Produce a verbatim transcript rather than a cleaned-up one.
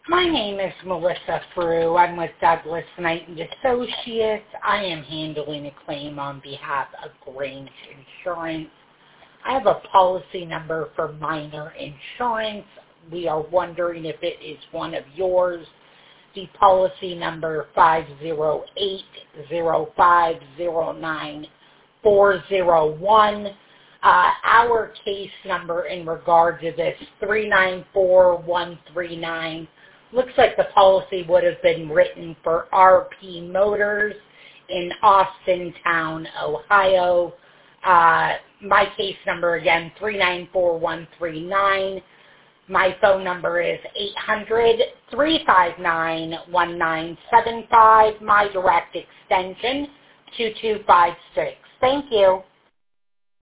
My name is Melissa Frew. I'm with Douglas Knight and Associates. I am handling a claim on behalf of Grange Insurance. I have a policy number for minor insurance. We are wondering if it is one of yours. The policy number five zero eight zero five zero nine four zero one. Uh, our case number in regard to this three nine four one three nine. Looks like the policy would have been written for R P Motors in Austintown, Ohio. Uh, my case number again, three nine four one three nine. My phone number is eight hundred, three five nine, one nine seven five. My direct extension, two two five six. Thank you.